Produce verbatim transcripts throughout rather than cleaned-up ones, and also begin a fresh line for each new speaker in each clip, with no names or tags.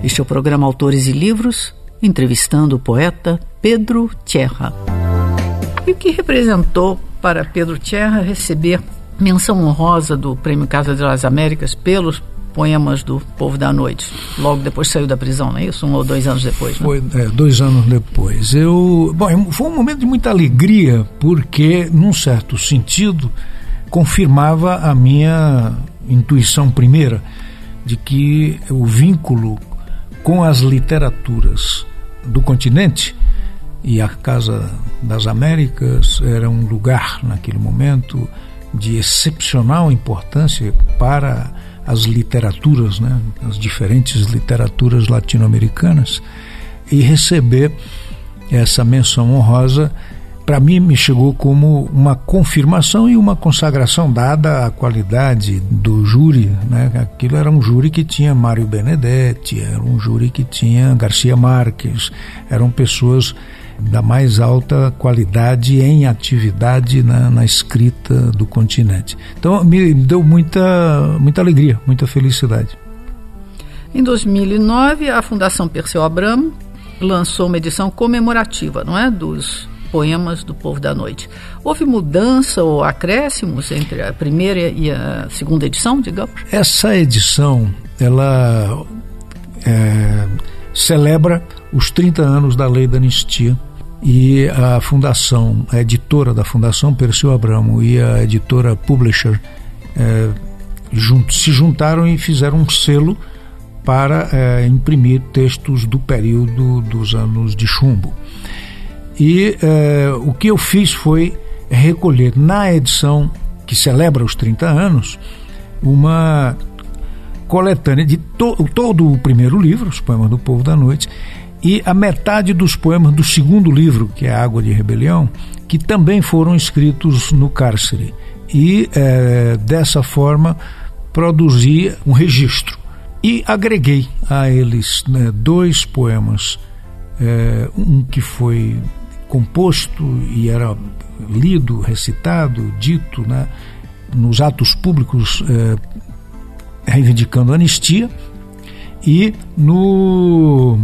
Este é o programa Autores e Livros, entrevistando o poeta Pedro Tierra. E o que representou para Pedro Tierra receber menção honrosa do Prêmio Casa das Américas pelos poemas do Povo da Noite? Logo depois saiu da prisão, não é isso? Um ou dois anos depois, né?
Foi é, dois anos depois. Eu, bom, foi um momento de muita alegria, porque, num certo sentido, confirmava a minha intuição primeira de que o vínculo com as literaturas do continente, e a Casa das Américas era um lugar, naquele momento, de excepcional importância para as literaturas, né, as diferentes literaturas latino-americanas, e receber essa menção honrosa, para mim, me chegou como uma confirmação e uma consagração, dada a qualidade do júri, né? Aquilo era um júri que tinha Mário Benedetti, era um júri que tinha Garcia Marques, eram pessoas da mais alta qualidade em atividade na, na escrita do continente. Então, me deu muita, muita alegria, muita felicidade.
Em dois mil e nove, a Fundação Perseu Abramo lançou uma edição comemorativa, não é, dos poemas do Povo da Noite. Houve mudança ou acréscimos entre a primeira e a segunda edição, digamos?
Essa edição, ela é, celebra os trinta anos da Lei da Anistia, e a fundação, a editora da Fundação Perseu Abramo e a editora Publisher é, junt, se juntaram e fizeram um selo para é, imprimir textos do período dos anos de chumbo. E eh, o que eu fiz foi recolher na edição que celebra os trinta anos uma coletânea de to- todo o primeiro livro, os poemas do Povo da Noite, e a metade dos poemas do segundo livro, que é Água de Rebelião, que também foram escritos no cárcere. E eh, dessa forma produzi um registro e agreguei a eles, né, dois poemas, eh, um que foi composto e era lido, recitado, dito, né, nos atos públicos, eh, reivindicando a anistia, e no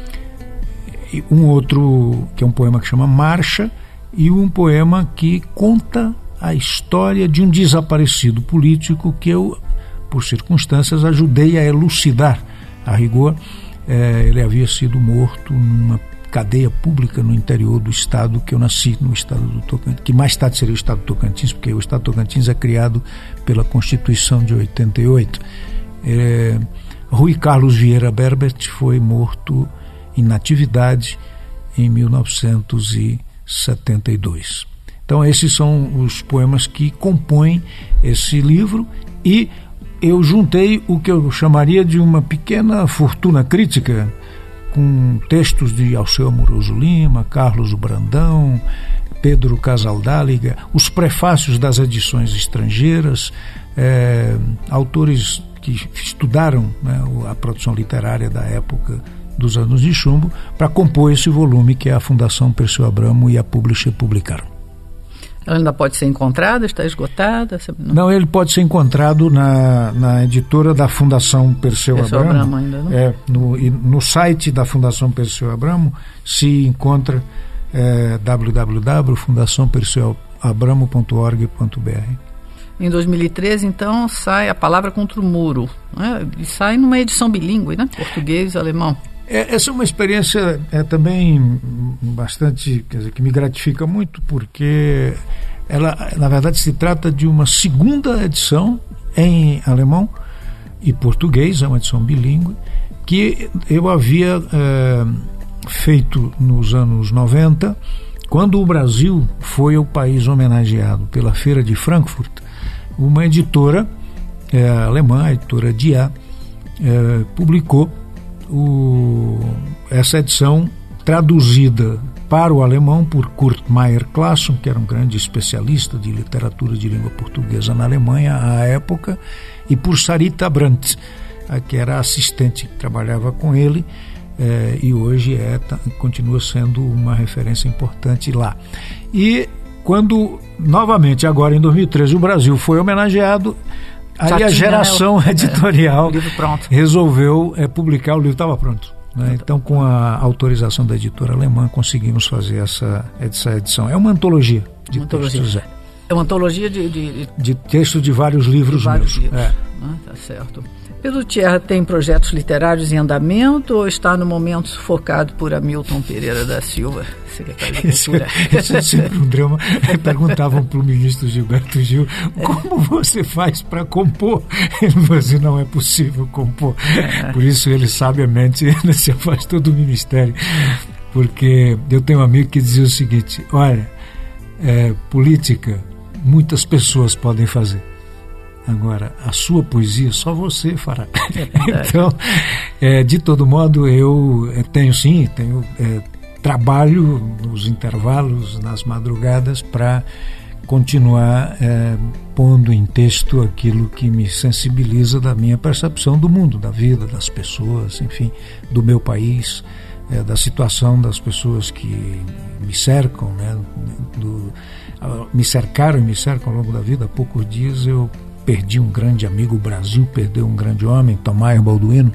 um outro que é um poema que chama Marcha, e um poema que conta a história de um desaparecido político que eu, por circunstâncias, ajudei a elucidar. A rigor, eh, ele havia sido morto numa cadeia pública no interior do estado que eu nasci, no estado do Tocantins, que mais tarde seria o estado do Tocantins, porque o estado do Tocantins é criado pela Constituição de oitenta e oito. É, Rui Carlos Vieira Berbert foi morto em natividade em mil novecentos e setenta e dois. Então esses são os poemas que compõem esse livro, e eu juntei o que eu chamaria de uma pequena fortuna crítica, com textos de Alceu Amoroso Lima, Carlos Brandão, Pedro Casaldáliga, os prefácios das edições estrangeiras, é, autores que estudaram, né, a produção literária da época dos anos de chumbo, para compor esse volume que a Fundação Perseu Abramo e a Publisher publicaram.
Ela ainda pode ser encontrada? Está esgotada?
Não, não, ele pode ser encontrado na, na editora da Fundação Perseu, Perseu Abramo. Abramo ainda, não? É, no, no site da Fundação Perseu Abramo se encontra é, w w w ponto fundação perseu abramo ponto org ponto b r.
Em dois mil e treze, então, sai A Palavra Contra o Muro, né? E sai numa edição bilíngue, né? Português e alemão.
É, essa é uma experiência é, também bastante, quer dizer, que me gratifica muito, porque ela, na verdade, se trata de uma segunda edição em alemão e português, é uma edição bilíngue, que eu havia é, feito nos anos noventa, quando o Brasil foi o país homenageado pela Feira de Frankfurt. Uma editora é, alemã, a editora Dia, é, publicou O, essa edição traduzida para o alemão por Kurt Meyer-Clason, que era um grande especialista de literatura de língua portuguesa na Alemanha à época, e por Sarita Brandt, que era assistente que trabalhava com ele, eh, e hoje é, tá, continua sendo uma referência importante lá. E quando, novamente, agora em dois mil e treze, o Brasil foi homenageado, Aí
Já
a
tinha,
geração
né, o,
editorial
é, o livro pronto.
resolveu é, publicar, o livro estava pronto. Né? Então, com a autorização da editora alemã, conseguimos fazer essa, essa edição. É uma antologia de
uma antologia.
textos. É.
é uma antologia de... De,
de textos de vários livros
de vários
meus.
livros.
É.
Ah, tá certo. Pedro Tierra tem projetos literários em andamento ou está no momento sufocado por Hamilton Pereira da Silva, secretário de Cultura?
Esse, esse é sempre um drama. Perguntavam para o ministro Gilberto Gil, como você faz para compor? Ele falou assim, não é possível compor. É. Por isso ele sabiamente ele se afastou do ministério. Porque eu tenho um amigo que dizia o seguinte, olha, é, política muitas pessoas podem fazer. Agora, a sua poesia só você fará. É então, é, de todo modo, eu é, tenho sim, tenho é, trabalho nos intervalos, nas madrugadas, para continuar é, pondo em texto aquilo que me sensibiliza da minha percepção do mundo, da vida, das pessoas, enfim, do meu país, é, da situação das pessoas que me cercam, né, do, me cercaram e me cercam ao longo da vida. Há poucos dias eu perdi um grande amigo, o Brasil perdeu um grande homem, Tomás Balduino,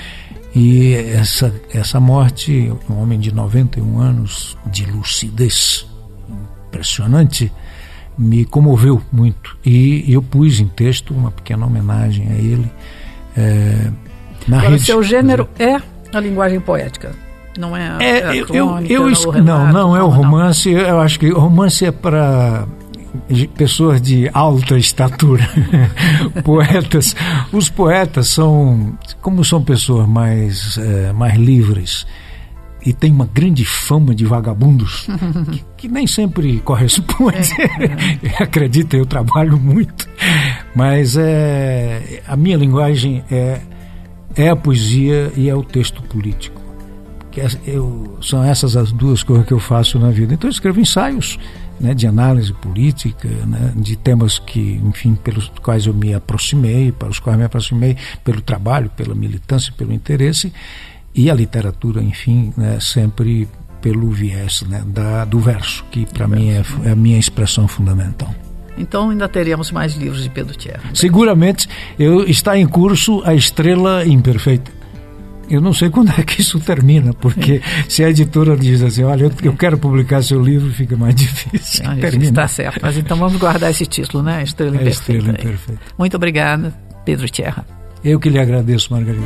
e essa, essa morte, um homem de noventa e um anos, de lucidez impressionante, me comoveu muito, e eu pus em texto uma pequena homenagem a ele. É, na
Agora,
rede,
seu gênero é a linguagem poética, não é a,
é,
a
eu,
crônica,
eu, eu,
relato,
não, não é o
não,
romance, não. Eu acho que o romance é para pessoas de alta estatura, poetas. Os poetas são, como são pessoas mais, é, mais livres e têm uma grande fama de vagabundos, que, que nem sempre corresponde. É, é. Acredita, eu trabalho muito, mas é, a minha linguagem é, é a poesia e é o texto político. Que é, eu, são essas as duas coisas que eu faço na vida. Então eu escrevo ensaios, né, de análise política, né, de temas que, enfim, pelos quais eu me aproximei, para os quais me aproximei pelo trabalho, pela militância, pelo interesse, e a literatura, enfim, né, sempre pelo viés, né, da, do verso, que para mim é, é a minha expressão fundamental.
Então ainda teremos mais livros de Pedro Tierra.
Seguramente eu, está em curso A Estrela Imperfeita. Eu não sei quando é que isso termina, porque se a editora diz assim, olha, eu, eu quero publicar seu livro, fica mais difícil.
Ah, está certo, mas então vamos guardar esse título, né? Estrela
é
Imperfeita.
Estrela Imperfeita.
Muito obrigada, Pedro Tierra.
Eu que lhe agradeço, Margarida.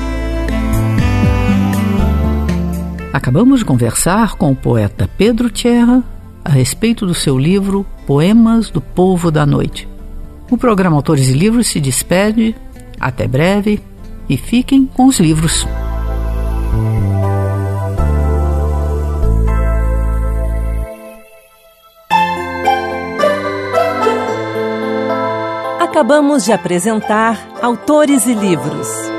Acabamos de conversar com o poeta Pedro Tierra a respeito do seu livro Poemas do Povo da Noite. O programa Autores e Livros se despede. Até breve. E fiquem com os livros.
Acabamos de apresentar Autores e Livros.